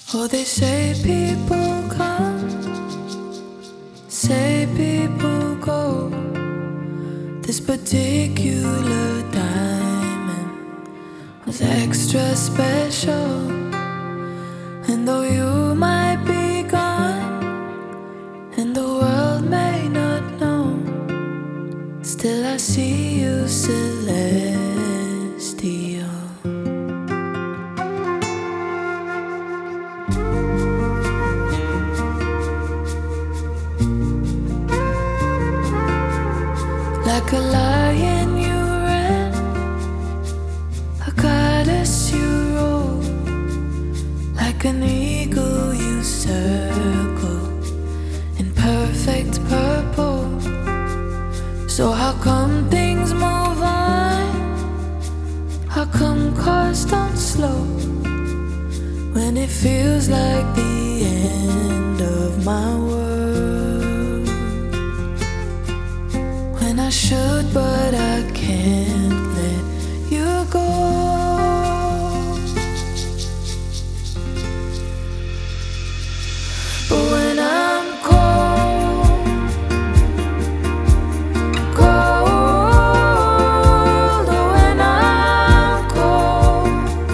Oh, they say people come, say people go. This particular diamond was extra special. And though you might be gone and the world may not know, still I see you celestial. Like a lion you ran, a goddess you rode, like an eagle you circle in perfect purple. So how come things move on? How come cars don't slow when it feels like the end of my world? When I should, but I can't let you go. But when I'm cold, cold, oh, when I'm cold,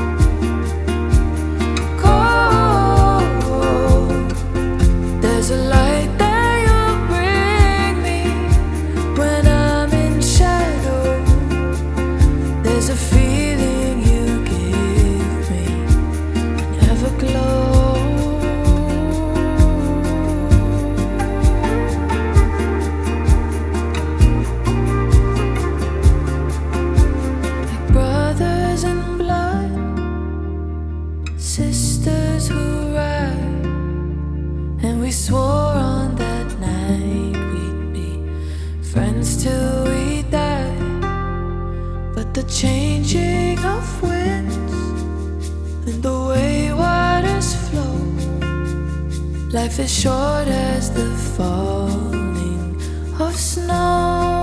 cold, there's a light that you bring me. When I'm in shadow, there's a feeling you give me, never glow. Like brothers in blood, sisters who ride, and we swore on that night we'd be friends till we die. But the changing of winds and the way waters flow, life is short as the falling of snow.